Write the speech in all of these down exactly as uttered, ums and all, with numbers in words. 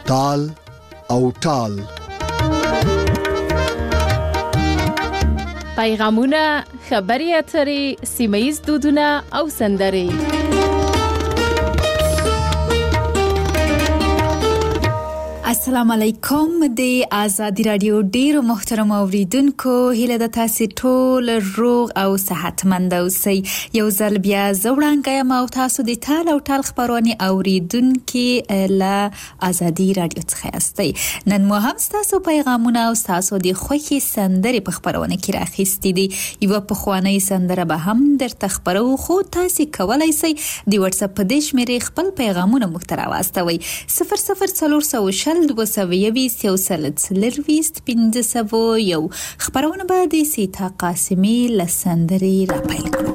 تال او ټال. پیغامونه، خبري اترې، سیمه‌ییز دودونه او سندرې. السلام علیکم. د آزادی رادیو ډیرو محترم اوریدونکو، هیله د تاسو ټول روغ او صحتمند اوسئ. یو ځل بیا زوړانګه یم او تاسو د ټال او ټال خبرونه اوریدونکو له آزادی رادیو څخه یاستئ. نن مو هم تاسو پیغامونه او تاسو د خوښي سندرې په خبرونه کې راخېستې دي. یو په خواني سندره به هم درته خبرو، خو تاسو کولای شئ د واتس اپ په دې شمیرې خپل پیغامونه مخ ته راوستوئ. صفر صفر څلور سوه شل دوه سوه یویشت یو سل څلرویشت پنځه سوه یو. خبرونه به د سیتا قاسمي له سندرې را پیل کړو.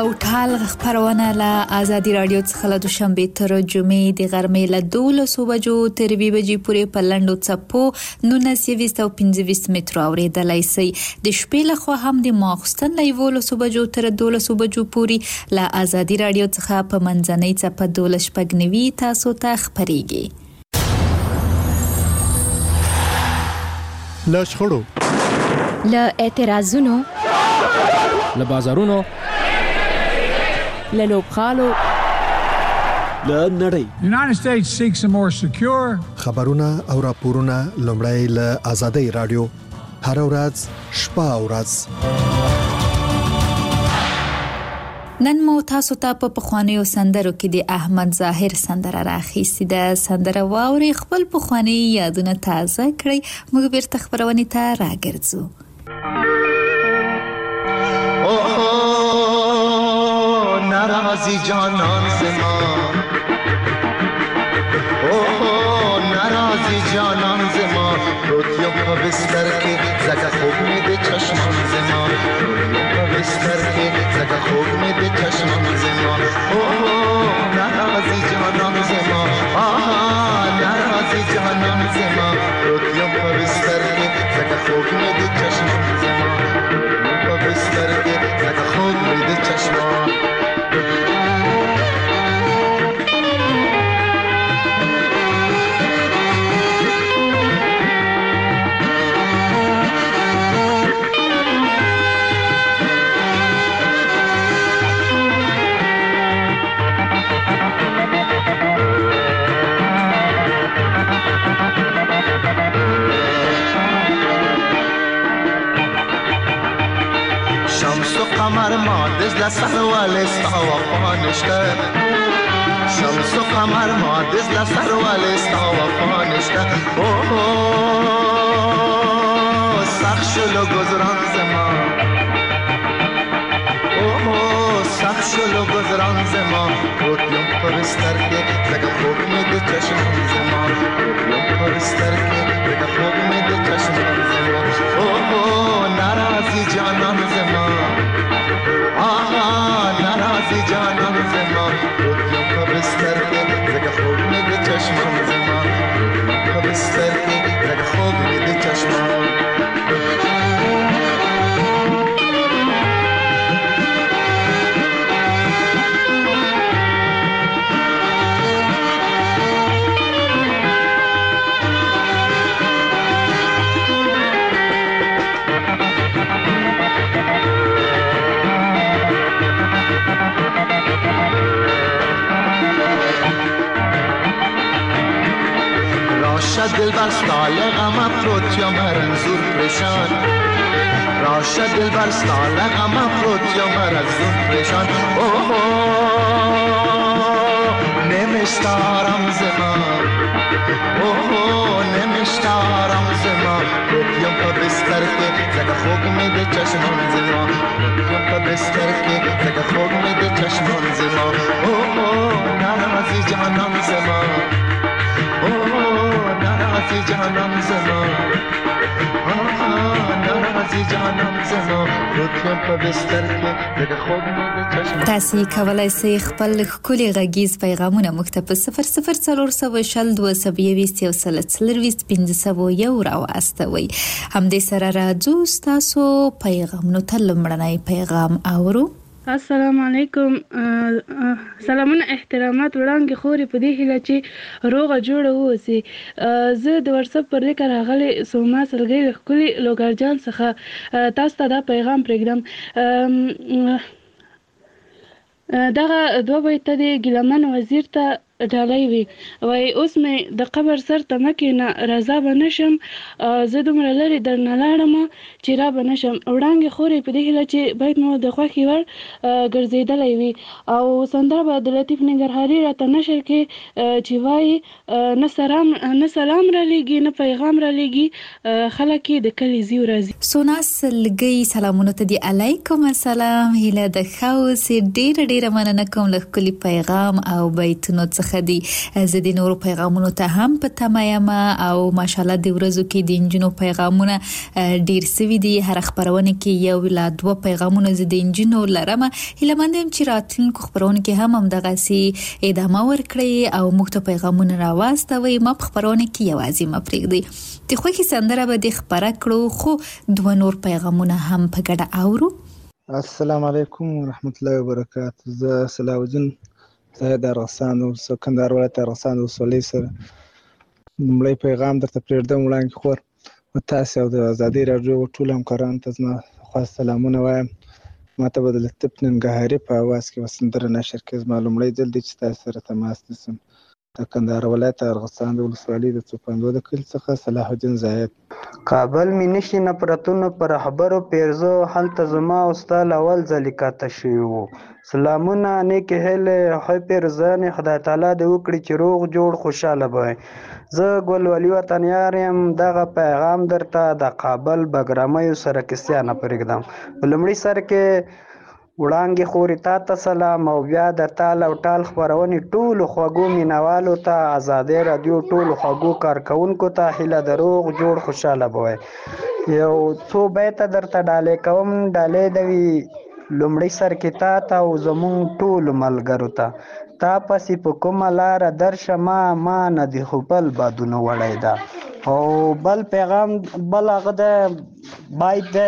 او ټال خبرونه له آزادي رادیو څخه له دوشنبه تر جمعې د غرمې له دولسو بجو تر دوه بجې پورې په لنډو څپو نولس او پنځه متر اوریدلای شي. د شپې له خوا هم د ماخستن له یولسو بجو تر دولسو بجو پورې له آزادي رادیو څخه په منځنۍ څپه دولس پګنوي تاسو ته خبريږي. له شخړو، له اعتراضونو، له بازارونو، له لوبغالو، له نړۍ. The United States seeks a more secure. خبرونه او راپورونه لومړی له آزادۍ رادیو هر ورځ شپه او ورځ. نن مو تاسو ته په پخوانیو سندرو کې د احمد ظاهر سندره راخیستې ده. سندره واوري خپل پخوانی یادونه تازه کړئ. موږ بیرته خبرونه ته راګرځو. ناراضی جانان سے ماں، اوہ ناراضی جانان سے ماں، روتیوں کا بستر کے زگا خوب میں دے چشمان سے ماں، روتیوں کا بستر کے زگا خوب میں دے چشمان سے ماں، اوہ ناراضی جانان سے ماں، آہا ناراضی جانان سے ماں، روتیوں کا بستر کے زگا خوب میں دے چشمان سے ماں، روتیوں کا بستر کے زگا خوب میں دے چشمان. قمر ما دز لسر والستا وفانشته، شمس و قمر ما دز لسر والستا وفانشته، اوه سخت شلو گذران زمان، اوه سخت شلو گذران زمان، روتیوں پر بستر کے لگا خوب میں دے چشمان زمان، روتیوں پر بستر کے لگا خوب میں دے چشمان زمان، اوه ناراضی جانان زمان، آہا ناراضی جانان زمان، روتیوں کا بستر کے زگا خوب میں دے چشمان زمان، روتیوں کا بستر کے زگا خوب میں دے چشمان. دل بر سال غم افروت یا مرزور پریشان، راشه دل بر سال غم افروت یا مرزور پریشان، اوه نمیشتارم زمان، اوه نمیشتارم زمان، روتیوں کا بستر کے زگا خوب میں دے چشمان زمان، روتیوں کا بستر کے زگا خوب میں دے چشمان زمان، اوه ناراضی جانان زمان، اوه ناراضی جانان زمان، آها ناراضی جانان زمان، روتیوں په بستر کې دغه خوب مې د چشم. تاسو کولای شئ خپل ښکلي غږیز پیغامونه مکتب په صفر صفر څلور سوه شل دوه سوه یوویشت یو سل څلرویشت پنځه سوه یو راواستوئ. همدې سره راځو ستاسو پیغامونو ته. لومړنی پیغام اورو. السلام علیکم. سلامونه احترامات وړاندې خوري په دې هیله چې روغه جوړه ووسی. زه د واتساپ پر لیک راغلی سوما سلګۍ له ښکلي لوګرجان څخه تاسو ته دا پیغام پرېږدم. دغه دوه بیته د ګیلمن وزیر ته ډالۍ وي، وای اوس مې د قبر سر ته مه کښېنه رضا به نه شم، زه دومره لرې درنه لاړم چې را به نه شم. وړانګې خورې په دې هیله چې باید مو د خوښې وړ ګرځېدلی وي. او سندره به د لطیف ننګرهاري راته نشر کې چې وایي نه سلام نه سلام را لېږي نه پیغام را لېږي، خلک یې د کلي ځي ورځي. سونا سلګۍ سلامونه ته دي. علیکم السلام. هیله د ښه اوسې. ډېره ډېره مننه کوم له ښکلي پیغام او بیتونو څخه. برخه دي. زه د نورو پیغامونو ته هم په تمه یم او ماشاءالله د ورځو کې د انجینو پیغامونه ډیر سوي دي. هر خبرونه کې یو لا دوه پیغامونه زه د انجینو لرم. هله مندم چې راتلونکو خبرونه کې هم هم دغه سي ادامه ورکړي او موږ ته پیغامونه راوستوي. ما په خبرونه کې یوازې ما پرېږدي د خوښي سندره به د خبره کړو خو دوه نور پیغامونه هم په ګډه اورو. السلام علیکم ورحمت الله وبرکاته. زه صلاح الدین زاهد ارغسان او کندهار ولایت ارغسان ولسوالۍ سره لومړی پیغام درته پرېږدم. وړاندې خور و تاسې او د ازادۍ راډیو ټولو همکارانو ته زما خاص سلامونه وایم. ما ته به د لطیف ننګرهاري په اواز کې یوه سندره نشر کړي. زما لومړی ځل دی چې تاسو سره تماس نیسم. د کندهار ولایت ارغسان د ولسوالۍ د څوپندو د کلي څخه صلاح الدین زاهد. کابل می نشي نفرتونو پر خبرو پیرزو هلته زما او ستا اول ځل کاته شوي وو. سلامونه نیکې هیلې ښه پیرزانې خدای تعالی دې وکړي چې روغ جوړ خوشحاله به. زه ګل ولي وطنیار یم. دغه پیغام درته د کابل بګرامیو سره کیسیا نه پرېږدم. په لومړي سر کې وړانګې خورې تا ته سلام او بیا د تال او ټال خپرونې ټولو خوږو مینوالو ته ازادۍ راډیو ټولو خوږو کارکوونکو ته هیله د روغ جوړ خوشحاله به. یو څو بیته درته ډالۍ کوم. ډالۍ د وي لومړي سر کې تا ته او زمونږ ټولو ملګرو ته. تا پسې په کومه لاره درشه ما ما نه د خو بل بادونه وړی ده. او بل پیغام بل هغه د باید دی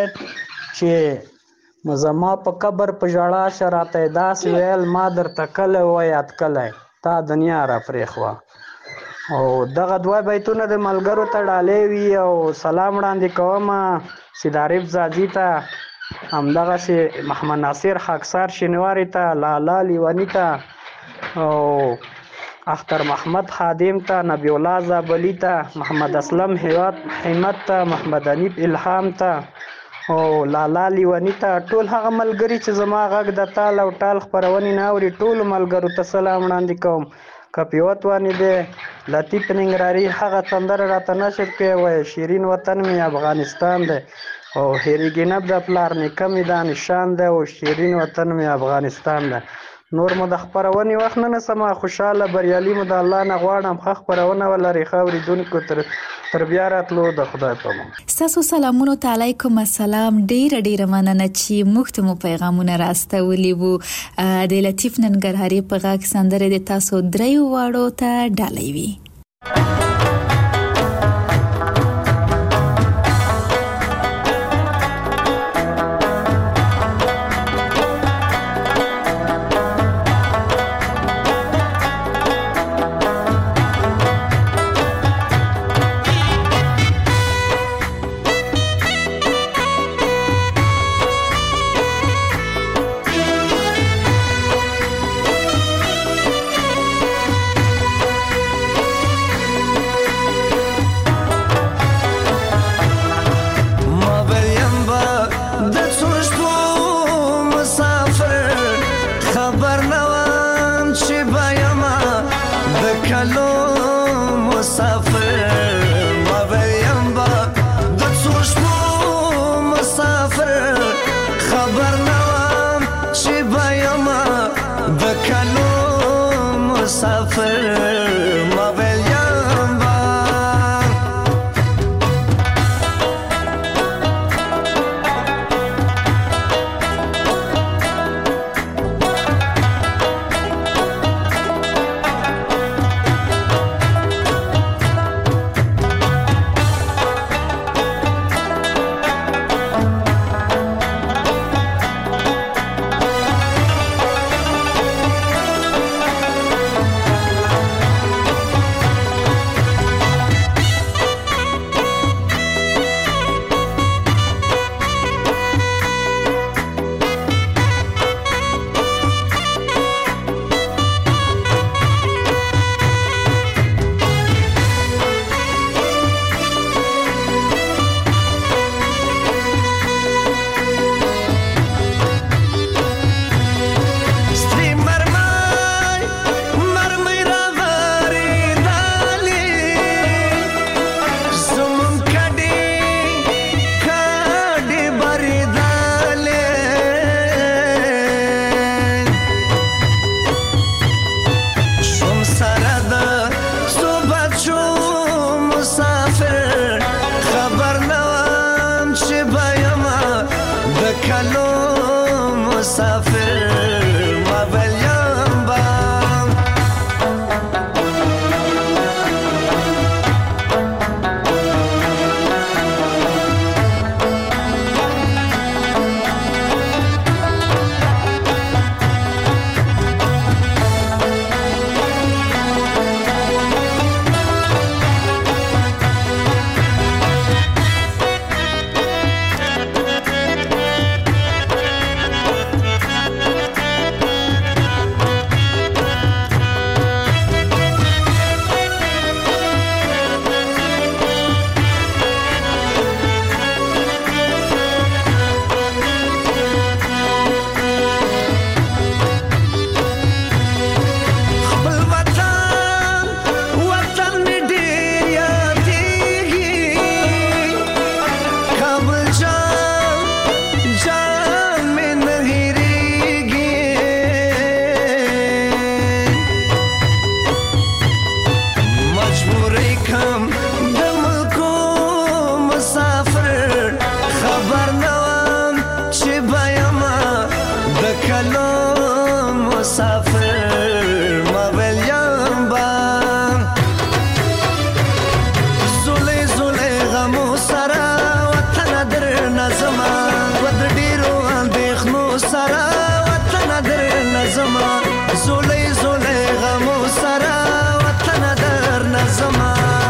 چې زما په قبر په ژړا شراته داسې ویل ما درته کلی ویاد کلی تا دنیا را پرېښوه. او دغه دوه بیتونه د ملګرو ته ډالۍ وي او سلام وړاندې کوم سید عارف زاځي ته، همدغسې محمد ناصر خاکسار شینواري ته، لالا لیوني ته او اختر محمد خادم ته، نبی الله زابلی ته، محمد اسلم همت ته، محمد انیب الهام ته او لالا لیونی ته، ټول هغه ملګري چې زما غږ د تال او ټال خپرونې نه اوري ټولو ملګرو ته سلام وړاندې کوم. که پیوت وانی دی لطیف ننګرهاري هغه سندره راته نشر کړی وایي شیرین وطن می افغانستان دی او هېرېږي نه د پلار نیکه مې دا نشان دی او شیرین وطن می افغانستان دی. نور مو د خپرونې وخت نه نسمه خوشحاله بریالي مو د الله نه غواړم. ښه خپرونه ولرئ ښه اورېدونکو تر تر بیا راتلو د خدای په امان. ستاسو سلامونو ته علیکم السلام. ډیره ډیره مننه چې موږ ته مو پیغامونه راستولي وو. د لطیف ننګرهاري په غږ سندرې د تاسو دریو واړو ته ډالۍ وي. مسافر ما ویلیام با زولی زولی غمو سرا وطن در نظما ود ډیرو اندېښنو سرا وطن در نظما زولی زولی غمو سرا وطن در نظما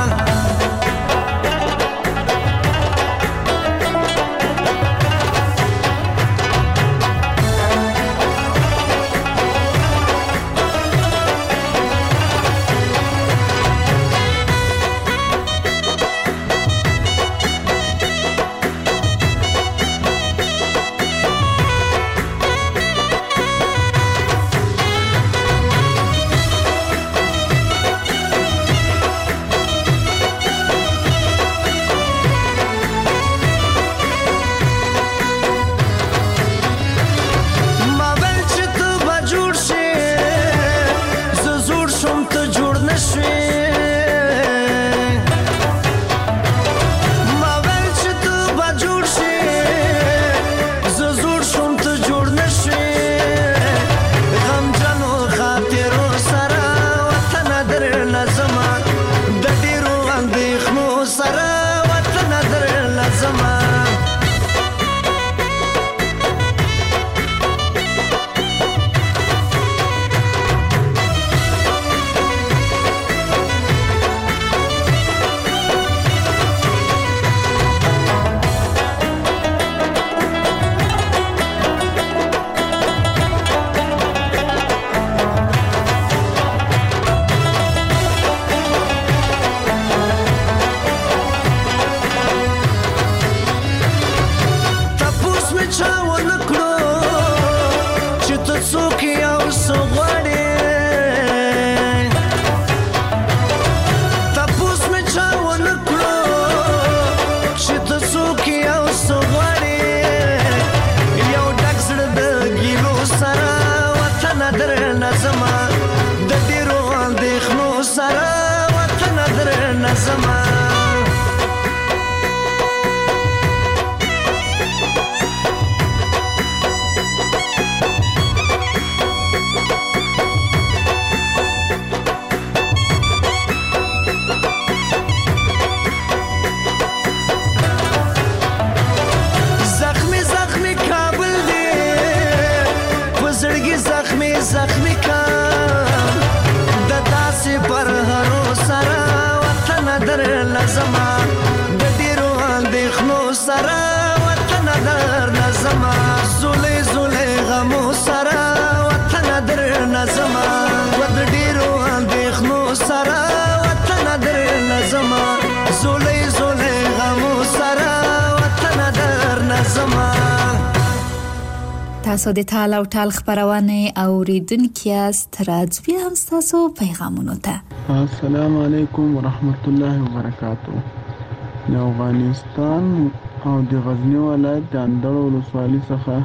تاسو د ټال او ټال خبرونه اوریدونکو یاست راځي هم تاسو پیغامونه ته السلام علیکم ورحمت الله وبرکاتہ د افغانستان او د غزنی ولایت د اندړو ولسوالۍ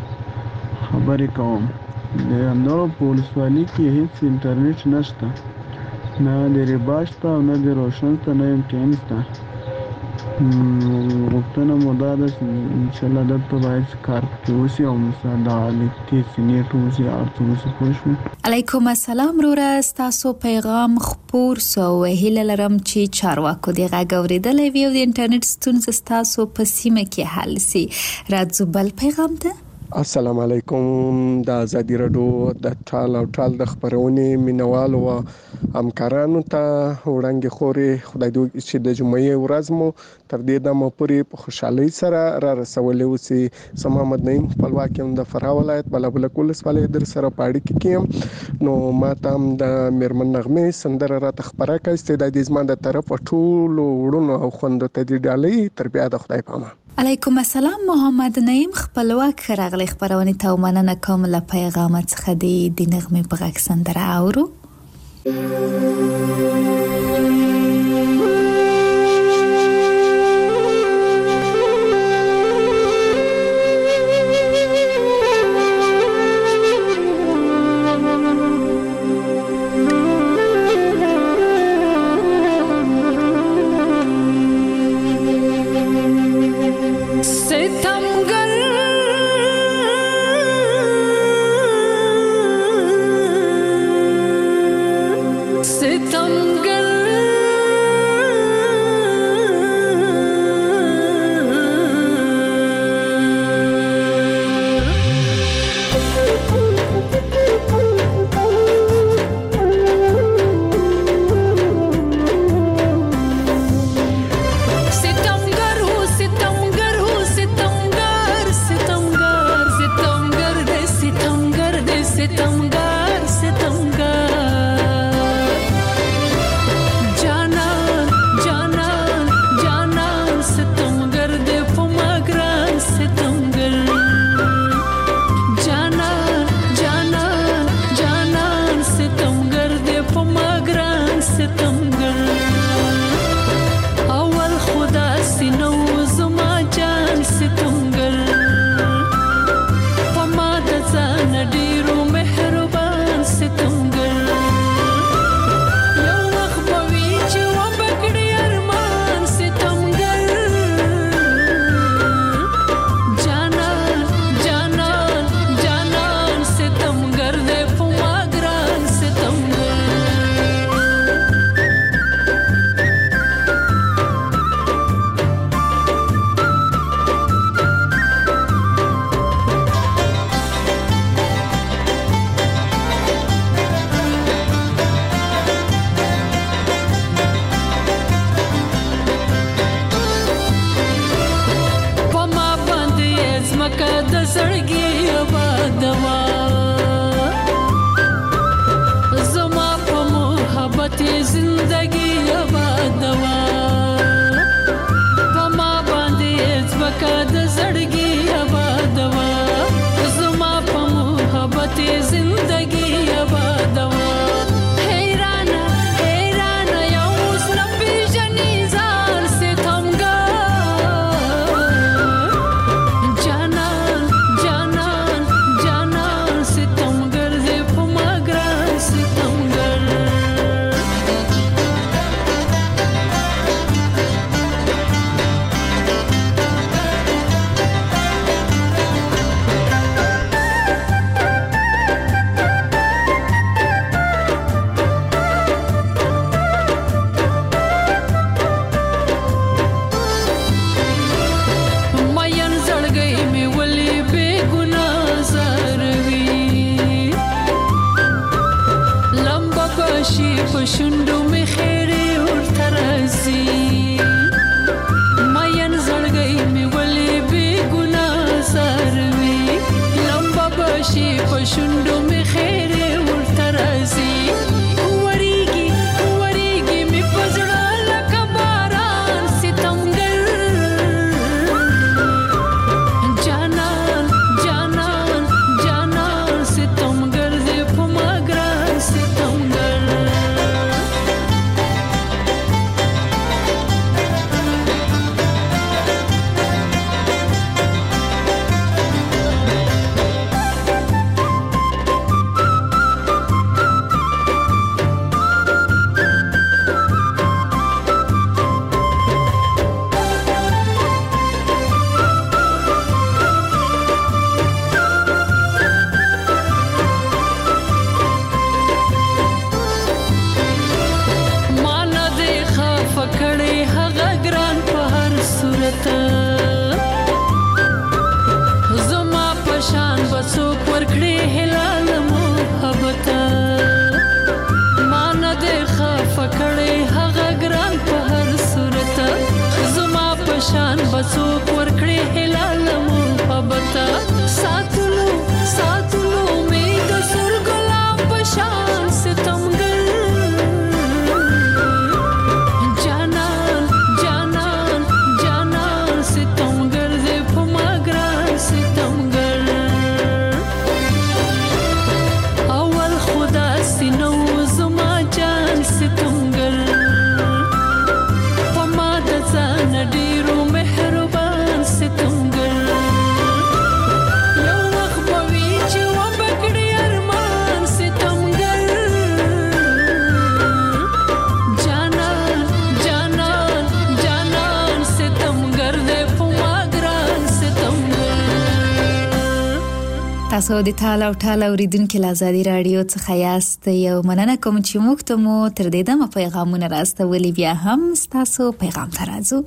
څخه خبرې کوم د اندړو په ولسوالۍ کې هیڅ انټرنیټ نشته نه د ریباش ته او نه د روشن ته نه امتیان ته وقتنا مداده ان شاء الله دلته باید کار کوي او مساعده الکتي سینیټ وسی ارتوس پوښو علیکم السلام رورا تاسو پیغام خپور سو هله لرم چې چارواکو دی غوړېدلې ویو د انټرنیټ ستونزې تاسو په سیمه کې حل سي راځو بل پیغام ته السلام علیکم د ازادي رادیو د ټال او ټال د خبرونه مینوال او همکارانو ته وړاندې خوري خدای دې چې د جمعې ورځ مو تر دې دمه پورې په خوشحالي سره را رسولې وسی سم محمد نعیم خپلواکم د فراه ولایت بلبل کول سپالې در سره پاړی کې نو ما تام د میرمن نغمه سندره را تخبره کوي استعداد زما د طرف ټول وړونو او خوندو ته دی ډالۍ تر بیا د خدای پامه علیکم السلام محمد نعیم خپلواک راغلی خبرونه ته مننه کوم له پیغام څخه دی د نغمه په غږ سندره اورو ستمگر تاسو د ټال او ټال اوریدونکو له آزادي رادیو څخه یاست. یو مننه کوم چې موږ ته مو تر دې دمه پیغامونه راستولي. بیا هم تاسو پیغام ته راځو.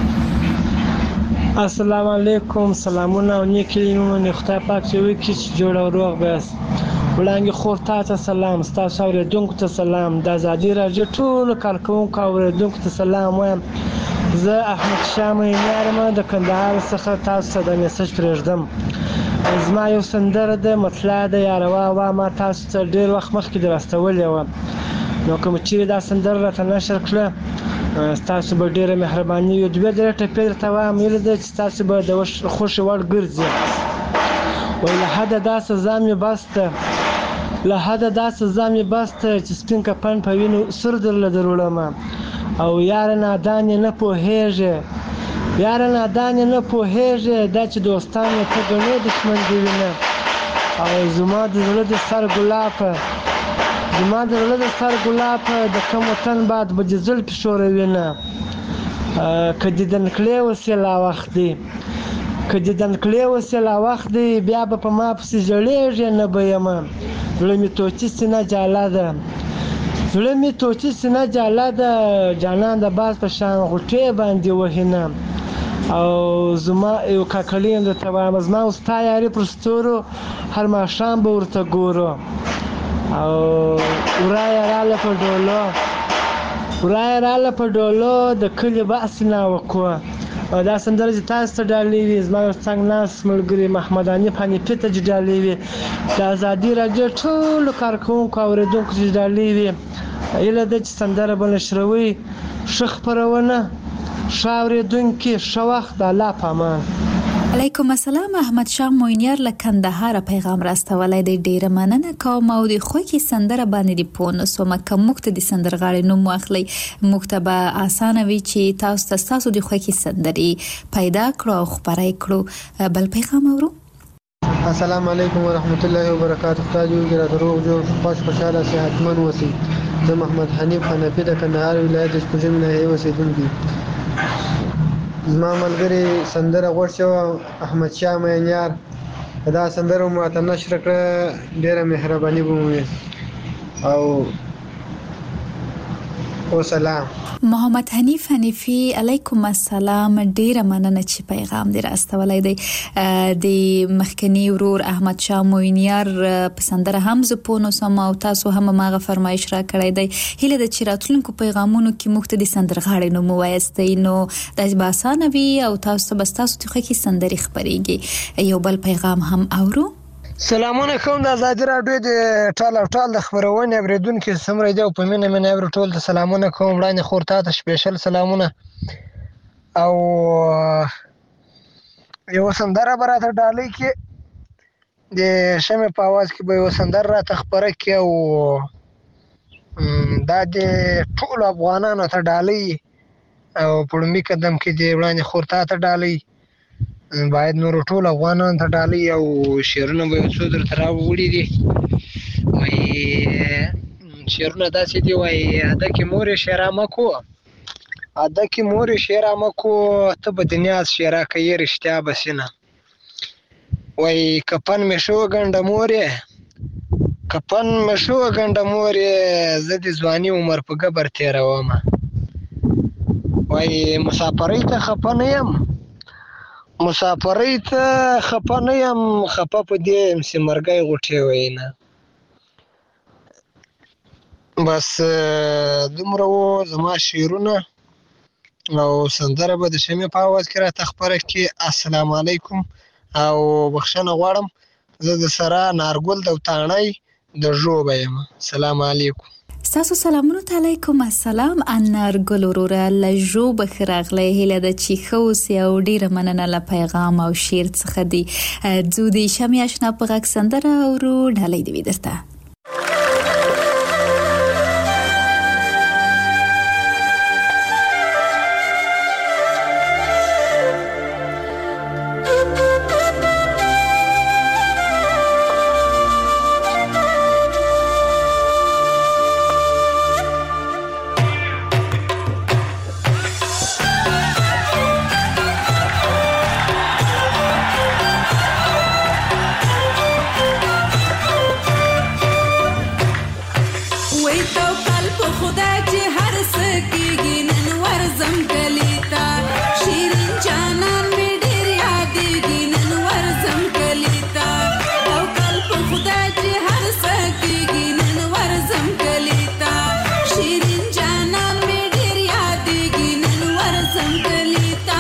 السلام علیکم، سلامونه او نیک کلمونه. خدای پاک چې وي چې جوړ او روغ بیاست. وړاندې خور ته سلام، تاسو اوریدونکو ته سلام، د آزادي رادیو ټول کارکونکو اوریدونکو ته سلام وایم. زه احمد شاه مینارم د کندهار څخه تاسو ته د میسج پرېږدم. زما یو سندره ده، مطلع ده یاروا وا ما تاسو ته ډیر وخت مخکې د راستولې وه، نو کوم چې دا سندره راته نشر کړه تاسو به ډیره مهرباني وي. دوه درې ټپې درته وایم، یله ده چې تاسو به د خوښې وړ ګرځي. وایي له حده دا سزا مې بس ده، له حده دا سزا مې بس ده چې سپین کفن په وینو سور درله دروړمه. او یاره نادان یې نه پوهېږي، یاره نادان یې نه پوهېږي، دا چې دوستان یې ته ګڼې دښمن دې وینه. او زما د زړه د سر ګلابه، زما د زړه د سر ګلابه، د کوم وطن باد به دې زلفې ښوروینه. که دیدن کړې اوسې لا وخت دی، که دیدن کړې اوسې لا وخت دی، بیا به په ما پسې ژړېږې نه به یمه. زړه مې توتي سینه جاله ده، زړه مې توتي سینه جاله ده، جانان د باز په شان غوټې باندې وهینه. او زما یو کاکړي یم درته وایم، زما او ستا یاري پر ستورو هر ماښام به ورته ګورو. او ورایه راله په ډولو، ورایه راله په ډولو، د کلي بحث نه وکړو. او دا سندره چې تاسو ته ډالۍ وي، زما یو څنګ ناست ملګري محمد حنیف حنیفي ته چې ډالۍ وي، د آزادي رادیو ټولو کارکوونکو اورېدونکو چې ډالۍ وي. هیله ده چې سندره به نشروئ. ښه خپرونه، ښه اورېدونکي، ښه وخت، د الله په امان. علیکم السلام. احمد شاه موینیار له کندهار پیغام راستولی دی. ډیره مننه کوم او د خوږی سندره باندې دی پونه سومه که موږ ته د سندرغاړي نوم واخلي، موږ ته به اسانه وي چې تاسو ته تاسو د خوږی سندري پیدا کړو او خبرای کړو. بل پیغام اورو. السلام علیکم ورحمت الله وبرکاته. خدای دې را دروغ جوړ خوش خوشاله صحتمن اوسئ. زه محمد حنیف حنفي د کندهار ولایت د شپږم ناحیې اوسیدونکی. زما ملګري سندره غوښ شو احمد شاه مینار، دا سندره مو ته نشر کړه، ډیره مهرباني به مو او او سلام. محمد حنیف حنیفی علیکم السلام. ډیره مننه چې پیغام دې راستولی دی. د مخکنی ورور احمد شاه موینیار په سندره هم زه پونه سم او تاسو هم ماغه فرمایش را کړی دی. هیله ده چې راتلونکو پیغامونو کې موږ ته د سندرغاړي نوم ووایستئ، نو دا به اسانه وي او تاسو ته بس تاسو ته خوښي سندري خپرېږي. یو بل پیغام هم اورو. سلامونه کوم د آزادي رادیو د ټال او ټال د خبرونې اوریدونکو سمره دی او په مینه مینه اورو ټول ته سلامونه کوم. وړاندې خور ته سپیشل سلامونه. او یو سندره براته ډالۍ کې د شمه په आवाज کې به یو سندره راته خبره کې او دا د ټول افغانانو ته ډالۍ او په لومړي قدم کې د وړاندې خور ته ډالۍ باید نور ټول افغانان ته ډالۍ او شعرونه به یو څو درته راوړي دي. وایي شعرونه داسې دي، وایي اده کې مور شعر مکو، اده کې مور شعر مکو، ته به د نیاز شعر کوي رښتیا بسینه. وایي کفن مې شو ګنډه مورې، کفن مې شو ګنډه مورې، زه د ځواني عمر په قبر تېروم. وایي مسافرۍ ته خفه نه یم، مسافرۍ ته خفه نه یم، خفه په دې یم چې مرګی غوټې وینه. بس دومره و زما شعرونه او سندره به د شمې په आवाज کې راته خبره کې. السلام علیکم او بخښنه غواړم، زه د سره نارګل د وتاڼۍ د ژوبه یم. السلام علیکم. ستاسو سلامونو ته علیکم السلام. انارګل وروره له ژوبه ښه راغلی. هیله ده چې ښه اوسې او ډیره مننه له پیغام او شعر څخه دی. ځو د شمې اشنا په غږ سندره اورو. ډالۍ دې وي درته. وای توکل په خدای چې هر څه کېږي نن ورځم کلي ته شیرین جانان مې ډېر یادېږي نن ورځم کلي ته توکل په خدای چې هر څه کېږي نن ورځم کلي ته شیرین جانان مې ډېر یادېږي نن ورځم کلي ته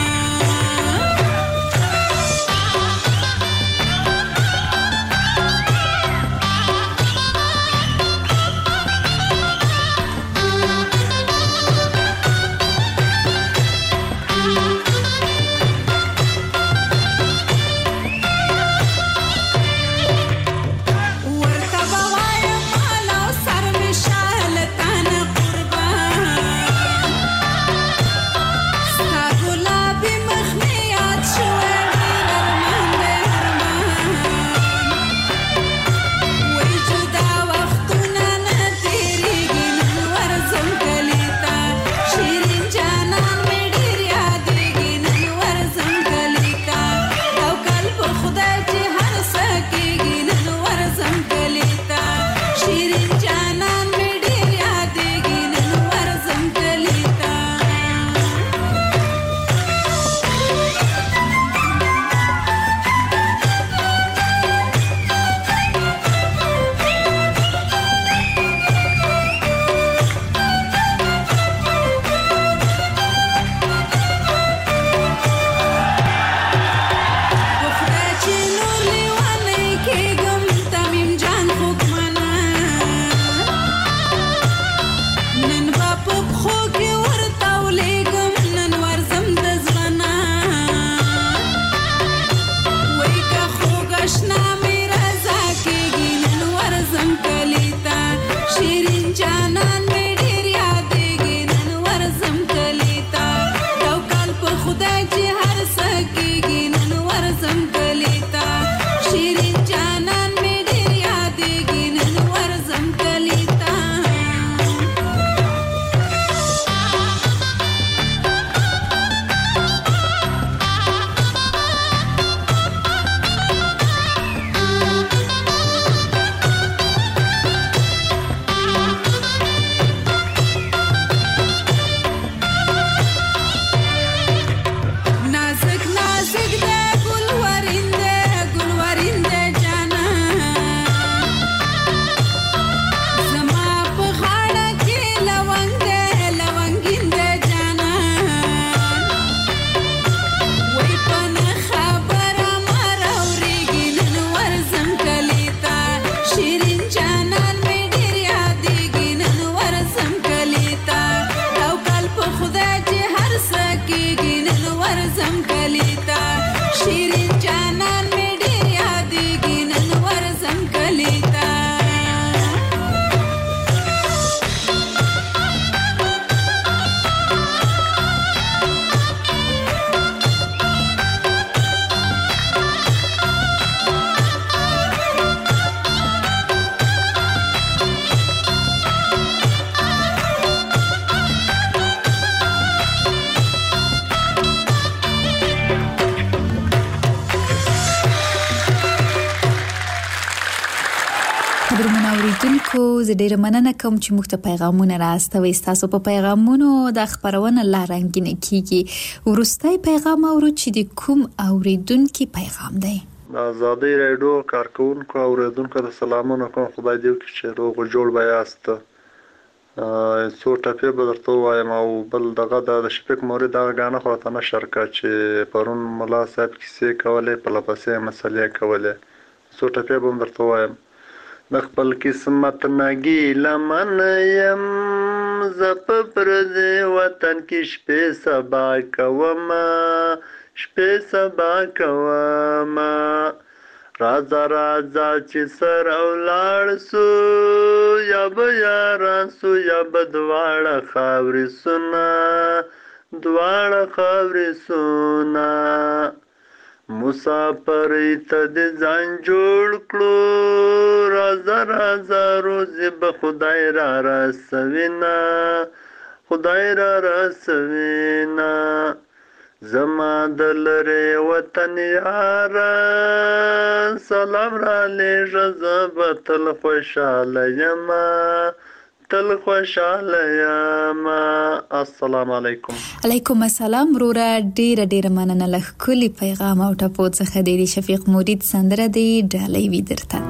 زه ډیره مننه کوم چې موږ ته پیغامونه راستوي. تاسو په پیغامونو د خبرونه لا رنگینه کیږي. ورستای پیغام اورو چې د کوم اوریدونکو پیغام دی. آزادی رادیو کارکونکو اوریدونکو ته سلامونه کوم. خدای دې وکړي چې روغ جوړ بیاست. څو ټپې به درته وایم او بل دغه د شپږ موري دغه غانه خو ته نشر کا چې پرون ملا صاحب کیسې کولې په لپسې مسلې کولې. څو ټپې به درته وایم. د خپل قسمت نګی لمن یم زپ پر دې وطن کې شپې سبا کوم شپې سبا کوم راځه راځه چې سر اولاړ سو یا به یاران سو یا به دواړه خاورې سونه دواړه خاورې سونه مسافر ته د ځان جوړ کړو راځه راځه روزي به خدای را رسوینا خدای را رسوینا زما د لرې وطن یاره سلام را لېږه زه به تل خوشحاله یمه تل خوشاله یم. السلام علیکم. علیکم السلام رورا. ډیر ډیر مننه له کلی پیغام او ټاپو څخه د شفیق مرید سندره دی ډالۍ وی درته.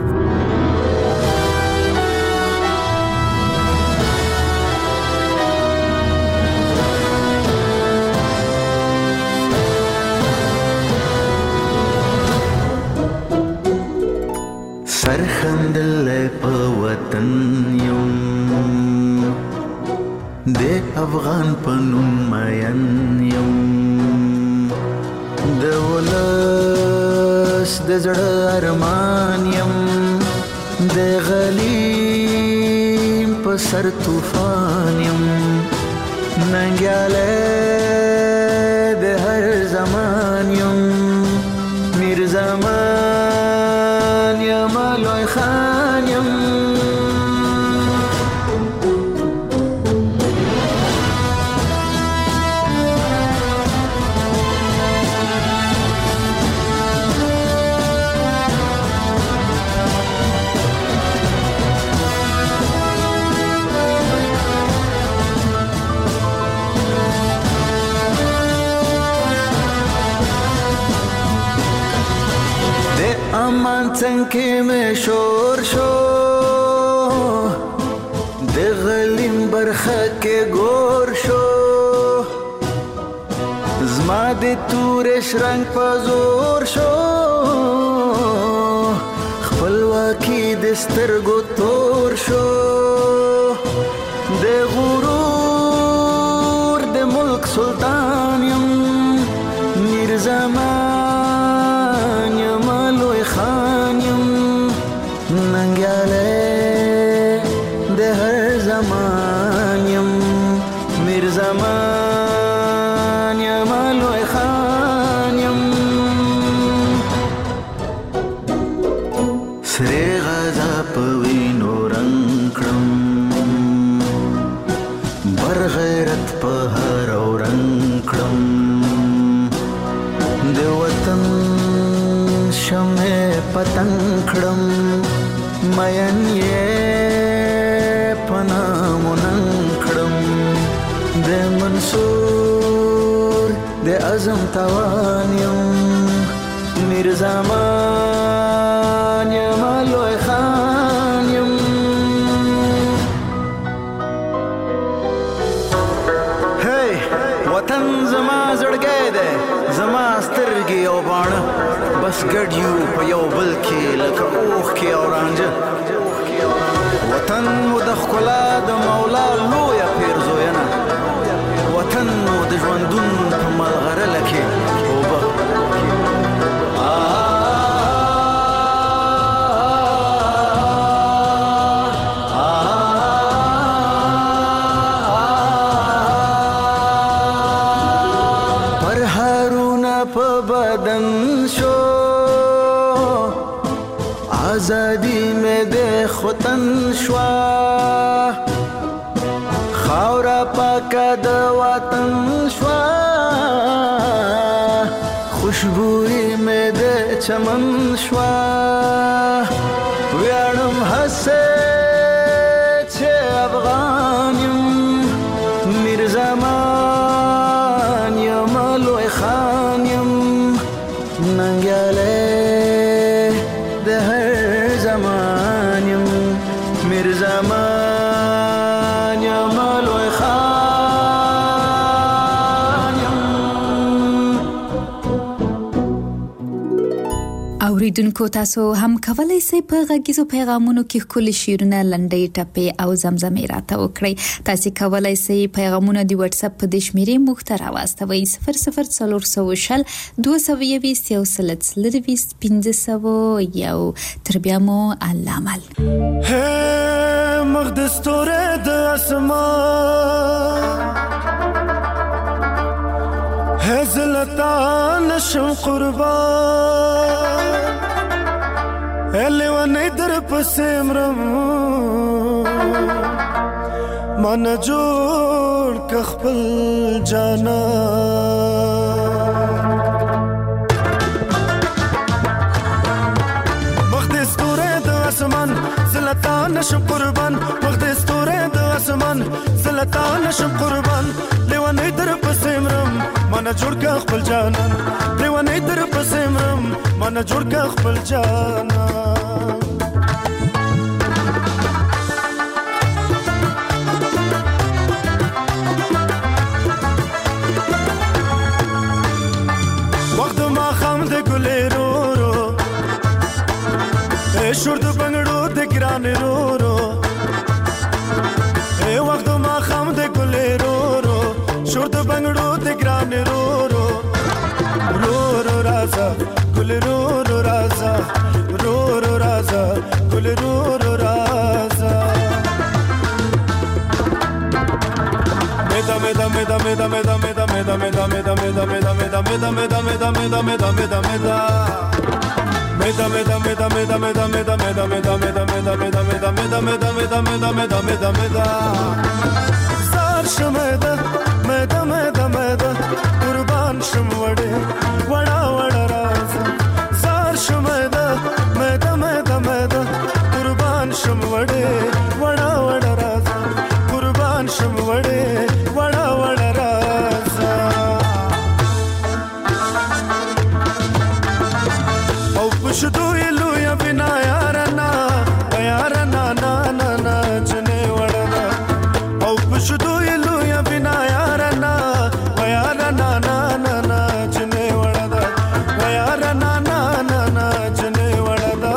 سرخندل په وطن یم د افغان په نوم مین یم د ولس د زړه ارمان یم د غلیم په سر طوفان یم ننګیاله د هر زمان یم میر زمان یم لوی خان یم امان څنګه مې شور شو د غلیم برخه کې ګور شو زما د تورش رنگ په زور شو خپلواکي د سترګو تور شو د غرور د ملک سلطان یم میر زمان یم لوی خان یم ننګیاله د هر زمان یم میر زمان یم لوی خان یم سری غزا په وینو رنګ کړم بر غیرت په هر رنګ کړم د وطن شمع پتنګ کړم مین یې پنامونن کړم د منصور د اعظم توان یم میر زمان یم لوی خان یم هی وطن زما زړګی دی زما سترګې او باڼه بس ګډ یو په یو بل کې لکه اوښ کې او رانجه وطن مو د ښکلا د مولا لویه پیرزوینه وطن مو د ژوندون په ملغرله کې اوبه آزادی میں دے خوتن شوا خاورا پاکا د وطن شوا خوشبوئی میں دے چمن شوا ویاړم هسه چې افغان یم میر زمان یم لوی خان یم ننګیاله د هر زمان یم میر زمان یم لوی خان یم. اوریدونکو تاسو هم کولای شئ په غږیزو پیغامونو کې خپل شعرونه لنډۍ ټپې او زمزمې راته وکړئ. تاسو کولای شئ پیغامونه د واتس اپ په د شمیرې مختره واستوئ صفر صفر څلور سوه شل دوه سوه یویشت یو سل څلرویشت پنځه سوه یو تر بیا مو الله مل. هی مخ د ستوره د اسمان هی زلتا نشم قربان لیوانی در پسیمرم من جوړ که خپل جانا مخ د ستوره د اسمان زلتا نشم قربان مخ د ستوره د زمان زلتا نشم قربان لیوانی در پسیمرم مانا جوړ کا خپل جانان لیوانی در پسیمرم مانا جوړ کا خپل جانان وقت ما خام د ګلې رو رو اے شور د بنگړو د ګران رو رو اے وقت ما خام د ګلې رو رو شور د بنگړو د ګران رو رو رو رو رازا ګل رو رو رازا رو رو رازا ګل رو رو رازا meda meda meda meda meda meda meda meda meda meda meda meda meda meda meda meda meda meda Meda meda meda meda meda meda meda meda meda meda meda meda meda meda meda meda meda meda meda Zar shmeda meda meda meda qurban shmwade wada wada raz Zar shmeda meda meda meda qurban shmwade wada wada raz qurban shmwade wada wada raz Au pushdu ilu ya bina yarana yarana na na na chne wada Au pushdu ilu ya bina yarana yarana na na na chne wada yarana na na na chne wada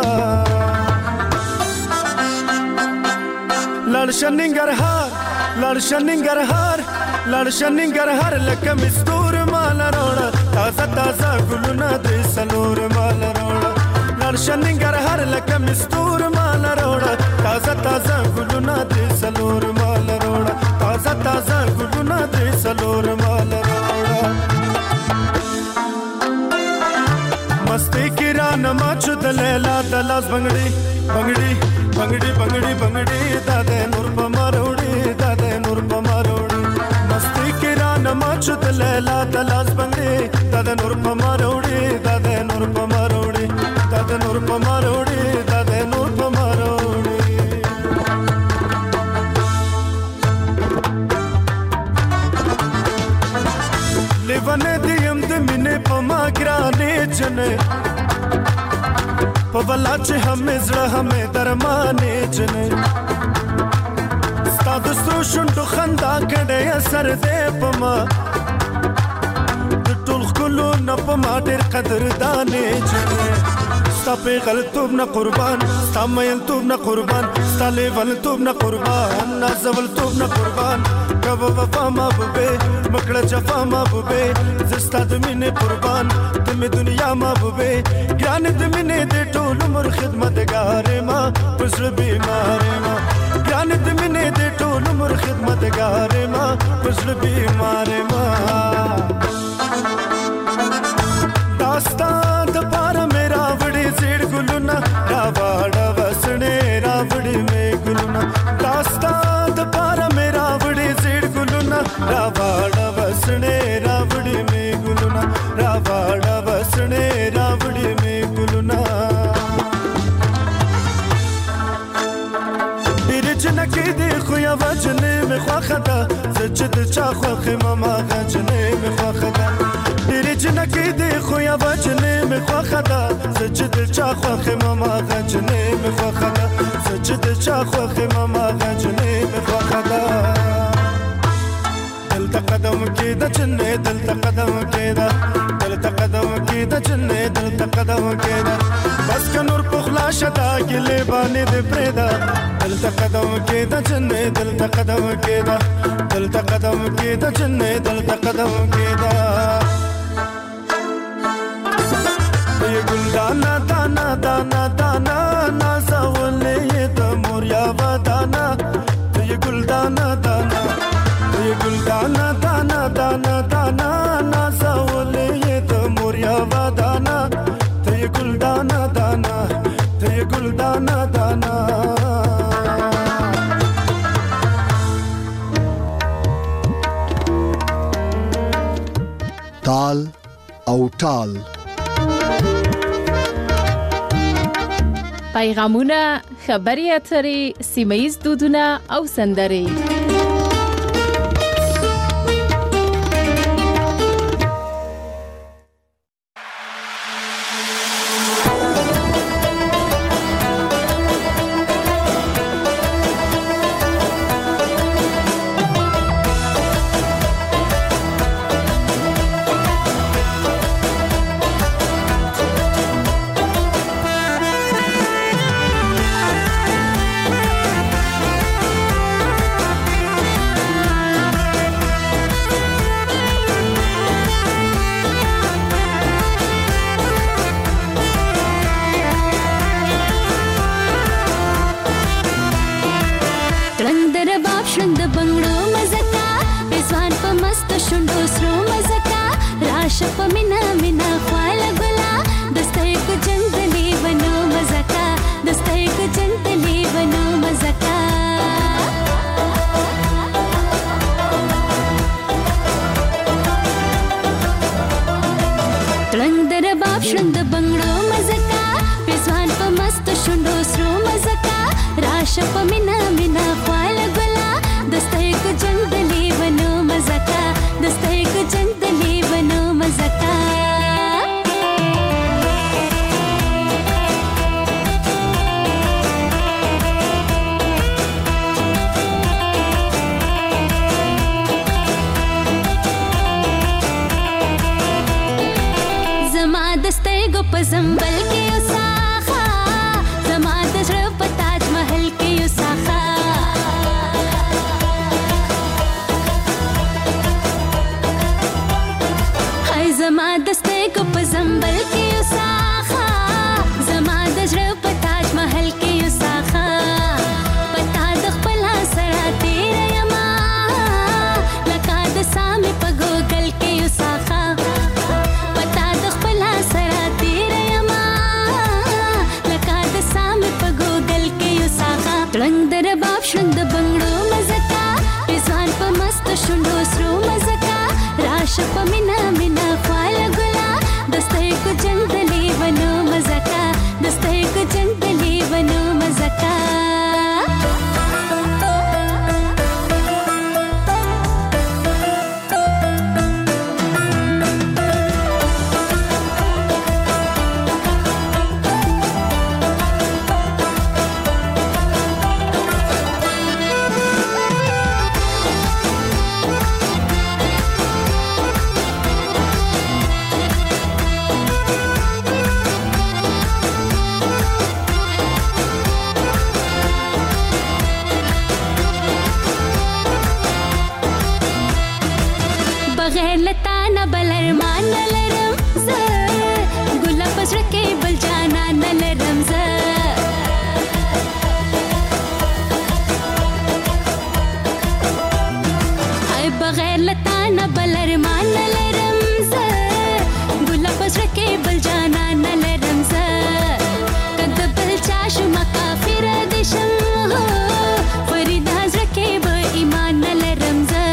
Ladshaningar har Ladshaningar har Ladshaningar har laka mistur mal roda taza taza guluna de salur mal roda Ladshaningar har laka mistur mal roda taza taza guluna de salur mal roda taza taza guluna de salur mal roda Masti kirana machu dalela dalas bangdi bangdi bangdi bangdi bangdi dade nur pamarodi dade nur pamarodi Masti kirana machu dalela dalas bangdi dade nur pamarodi dade nur pamarodi dade nur pamarodi dade nur pamarodi Levane diyam de mine pamagrane chane Pavala che hame zra hame darmane chane Sta dustro shundu khanda kade asar de pama Tul khulu na pama der qadr dane chane Sta pe galtub na qurban sta mayl tub na qurban sta level tub na qurban na zawal tub na qurban Kaba wafa mahbube makda jafa mahbube zista de mine qurban de dunya mahbube gran de mine de tol umr khidmatgar ma pusr bimar ma gran de mine de tol umr khidmatgar ma pusr bimar ma dastan de par mera vadi zid guluna ravada vasne ravdi me guluna dastan de par mera vadi zid guluna ravada vasne ravdi me guluna ravada vasne ravdi me guluna birjna ke dekho ya vajne me khwakhada sajid cha khwakh mama gajne me khwakhada birjna ke dekho ya vajne me khwakhada sajid cha khwakh mama gajne me khwakhada sajid cha khwakh mama gajne me khwakhada dil ta qadam ke da chne dil ta qadam ke da dil ta qadam ke da chne dil ta qadam ke da bas ka nur pukhla shada gile bane de preda dil ta qadam ke da chne dil ta qadam ke da dil ta qadam ke da chne dil ta qadam ke da ye gul dana dana dana dana na zawle ye tamur ya vadana ye gul dana dana ye gul dana dana dana dana na zawle ye tamur ya vadana ye gul dana dana ye gul dana dana تال او ټال پیغامونه خبري اترې سیمه ییز دودونه او سندرې سرو مزکا راشه په مینا مینا خواله ګلا دستای کو جنگلی ونو مزکا دستای کو جنگلی ونو مزکا تړنګ در باب شند بنگړو مزکا پېزوان په مست شوندو سرو مزکا راشه په مینا مینا خواله ګلا دستای کو جنگلی ونو مزکا دستای کو جنگلی ونو مزکا زما دستای کو په زنبل کې وساخه زما د زړه په تاج محل کې وساخه هاي زما دستای کو په زنبل کې وساخه زما د زړه په تاج محل کې وساخه پتا د خپل سره تیر یما لکه د سامي په ګوګل کې وساخه پتا د خپل سره تیر یما لکه د سامي په ګوګل کې وساخه تړنګ در باب شند بنگړو مزکا پېزوان په مست شوندو سرو مزکا راشه په مینا مینا خواله ګلا دستای کو جنگلی ونو مزکا دستای کو جنگلی ونو مزکا بغیر لتا نه بل ارمان نه لرم زه ګل په زړه کې بل جانا نه لرم زه هاي بغیر لتا نه بل ارمان نه لرم زه ګل په زړه کې بل جانا نه لرم زه کده بل چا شم کافر دې شم فرید زړه کې به ایمان نه لرم زه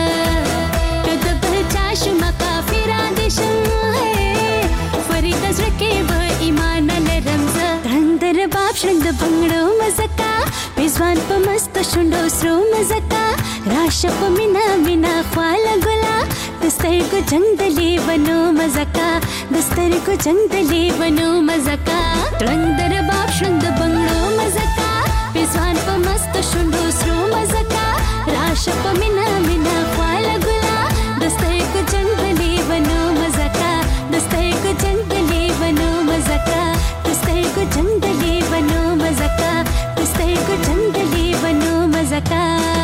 شما کافران دې شم فرید زړه کې به ایمان لرم زه تړنګ در باب شند بنگړو مزکا پېزوان په مست شوندو سرو مزکا راشه په مینا مینا خواله ګلا دستای کو جنگلی ونو مزکا دستای کو جنگلی ونو مزکا تړنګ در باب شند بنگړو مزکا پېزوان په مست شوندو سرو مزکا راشه په مینا مینا خواله ګلا دستای کو جنگلی ونو مزکا دستای کو جنگلی ونو مزکا دستای کو جنگلی ونو مزکا دستای کو جنگلی ونو مزکا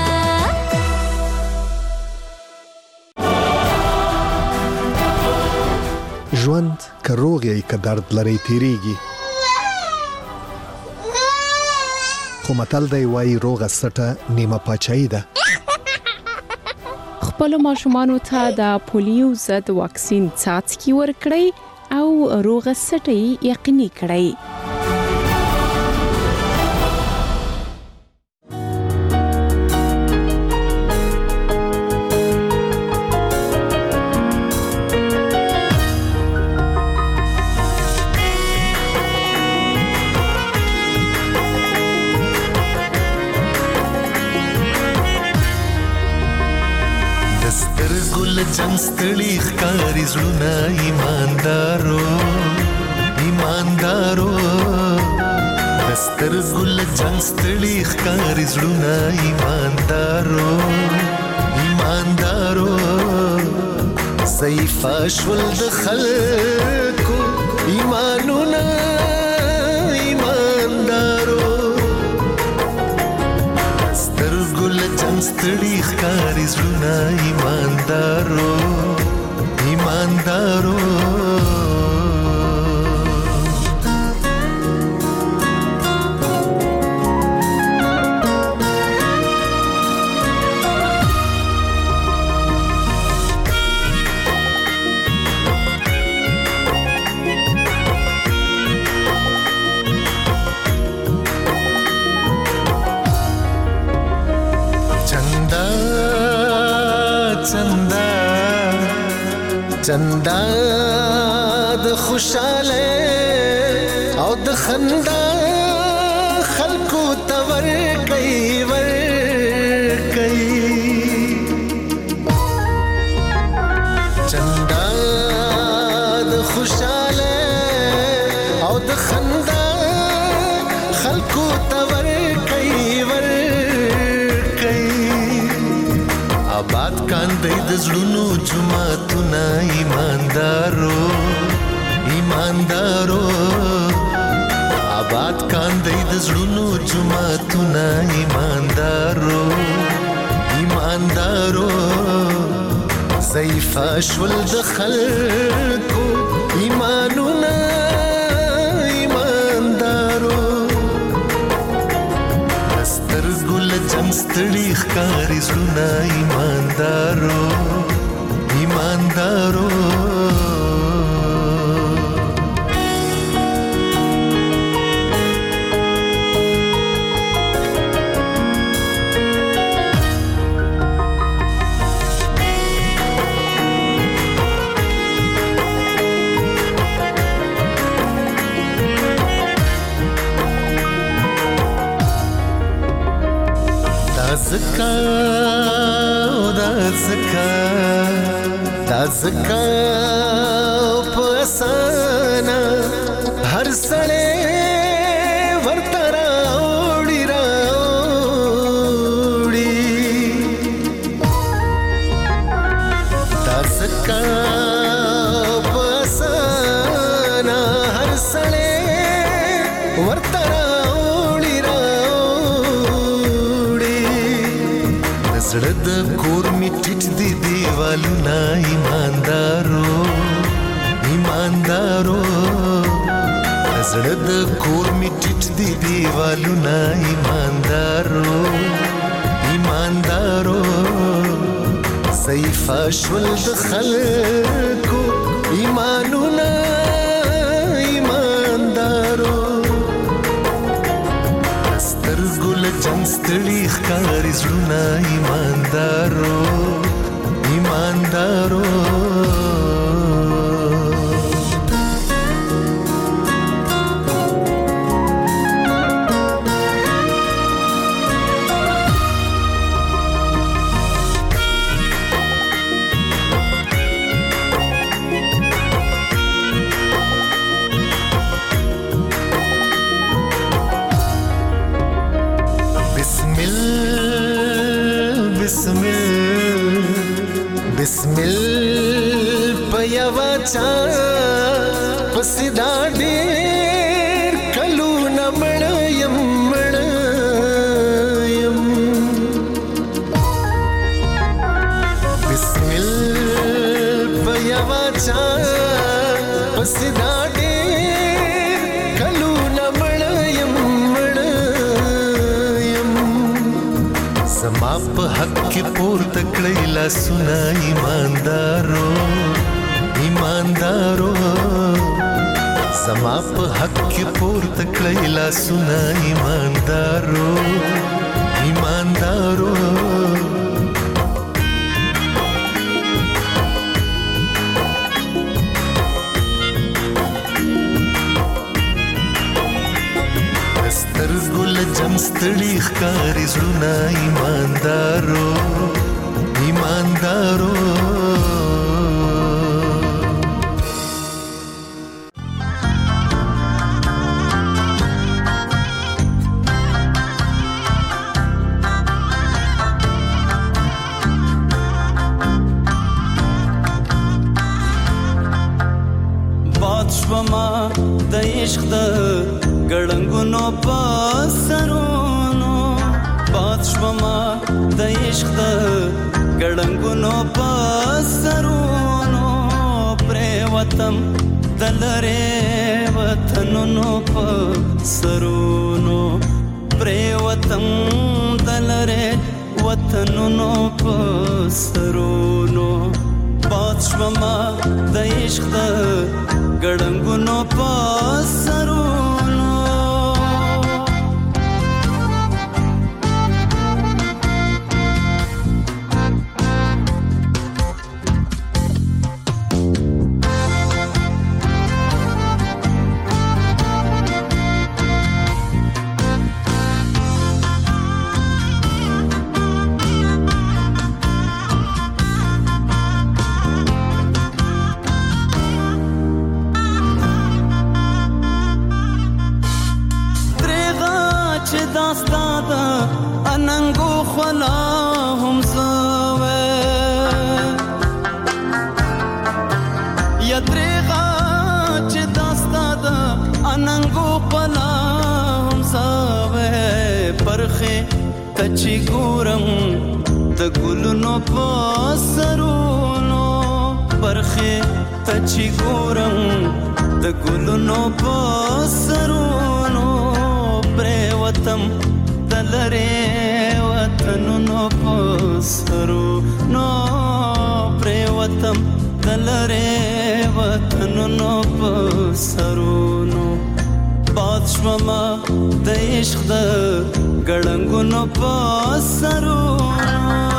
ژوند که روغ یې که درد لري تیریږي خو متل دی وایي روغه سټه نیمه پاچاهي ده خپل ماشومانو ته د پولیو ضد واکسین څاڅکي ورکړئ او روغه سټۍ یقیني کړئ. جنگ ستړي ښکاري زړونه ایماندارو ایماندارو دسترګو له جنگ ستړي ښکاري زړونه ایماندارو ایماندارو ضعیفه شول د خلکو ایمانونه ایماندارو دسترګو له جنگ ستړي ښکاري زړونه ایماندارو ایماندارو چندا چندا د خوشاله او د خندا خلکو تور کوي ور کوي چندا د خوشاله او د خندا خلکو تور کوي ور کوي آباد کاندې د زړونو جمعتونه ایماندارو ایماندارو آباد کاندې د زړونو جمعتونه ایماندارو ایماندارو ضعیفه شول د خلکو ایمانونه ایماندارو سترګو له جنګ ستړي ښکاري زړونه ایماندارو ایماندارو زکا دا زکا دا زکا پسانا هر سړی ورته راوړي راوړي دا زکا پسانا هر سړی ورته زړه د کور می ټیټ دی دیوالونه ایماندارو ایماندارو زړه د کور می ټیټ دی دیوالونه ایماندارو ایماندارو ضعیفه شول د خلکو ایمانونه ایماندارو سترګو له جنګ ستړي ښکاري زړونه ایماندارو ایماندارو بسمل پيوا چا پسدا ډېر کلو نمړیم مړیم بسمل پيوا چا پسدا ډېر کلو نمړیم مړیم زما په حق کې پورته کړی لاسونه ایماندارو ایماندارو زما په حق کې پورته کړی لاسونه ایماندارو ایماندارو سترګو له جنګ ستړي ښکاري زړونه ایماندارو ایماندارو باد شوما د عشق د ګړنګونو په سرونو باد شوما د عشق د ګړنګونو په سرونو پرې وطن دلره وطنونو په سرونو پرې وطن دلره وطنونو په سرونو باد شوما د عشق د ګړنګونو په سرونو د ګلونو په سرونو برخه تچی ګورم د ګلونو په سرونو پریوتم دلره وطنونو په سرونو پریوتم دلره وطنونو په سرونو باد شوما د عشق د ګړنګونو په سرونو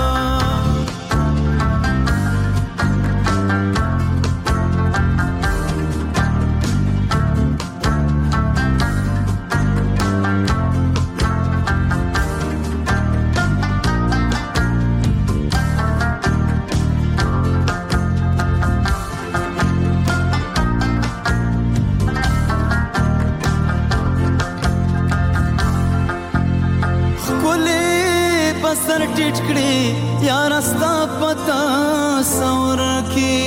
سر ټیټ کړي یار استا پتا سور کی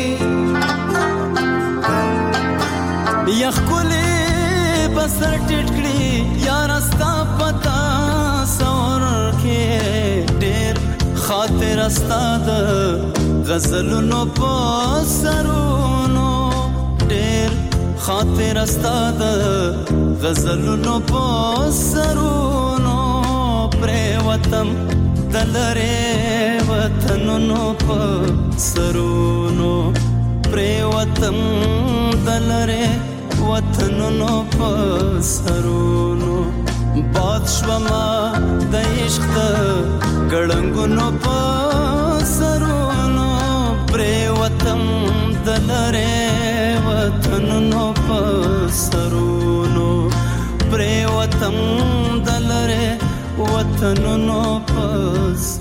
یخ کولې بسر ټیټ کړي یار استا پتا سور کی ډېر خاطر استا د غزلونو په سرونو ډېر خاطر استا د غزلونو په سرونو پریوتم دلره وطنونو په سرونو پریوتم دلره وطنونو په سرونو باد شوما د عشق د ګړنګونو په سرونو پریوتم دلره وطنونو په سرونو پریوتم دلره وطنونو پس